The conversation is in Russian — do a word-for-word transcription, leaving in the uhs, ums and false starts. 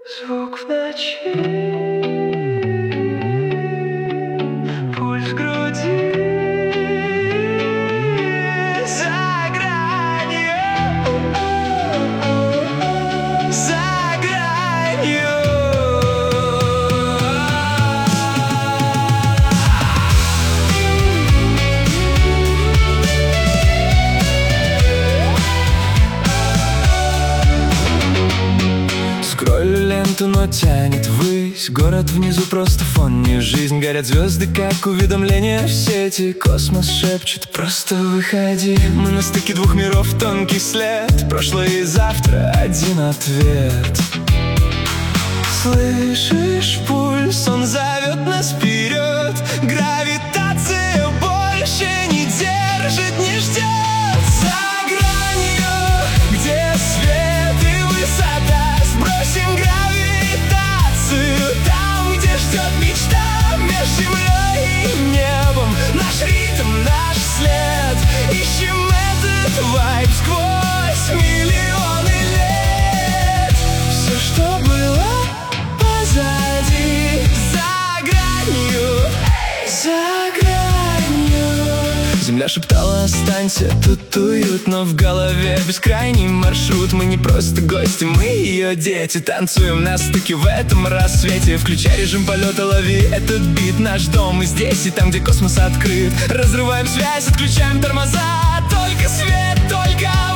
Звук в ночи, пульс в груди, за гранью, за гранью. Скроллю ленту, но тянет ввысь. Город внизу просто фон, не жизнь. Горят звезды, как уведомления в сети. Космос шепчет: просто выходи. Мы на стыке двух миров, тонкий след. Прошлое и завтра, один ответ. Слышишь пульс, он зовет нас вперед. Гравитация больше не держит, не ждет. За гранью, где свет и высота, сбросим гравитацию. Там, где ждет мечта, между землей и небом. Наш ритм, наш след. Ищем этот вайб сквозь миллионы лет. Все, что было позади, за гранью, за гранью. Земля шептала: останься, тут уютно. В голове бескрайний маршрут. Мы не просто гости, мы ее дети. Танцуем на стыке в этом рассвете. Включай режим полета, лови этот бит. Наш дом, мы здесь и там, где космос открыт. Разрываем связь, отключаем тормоза. Только свет, только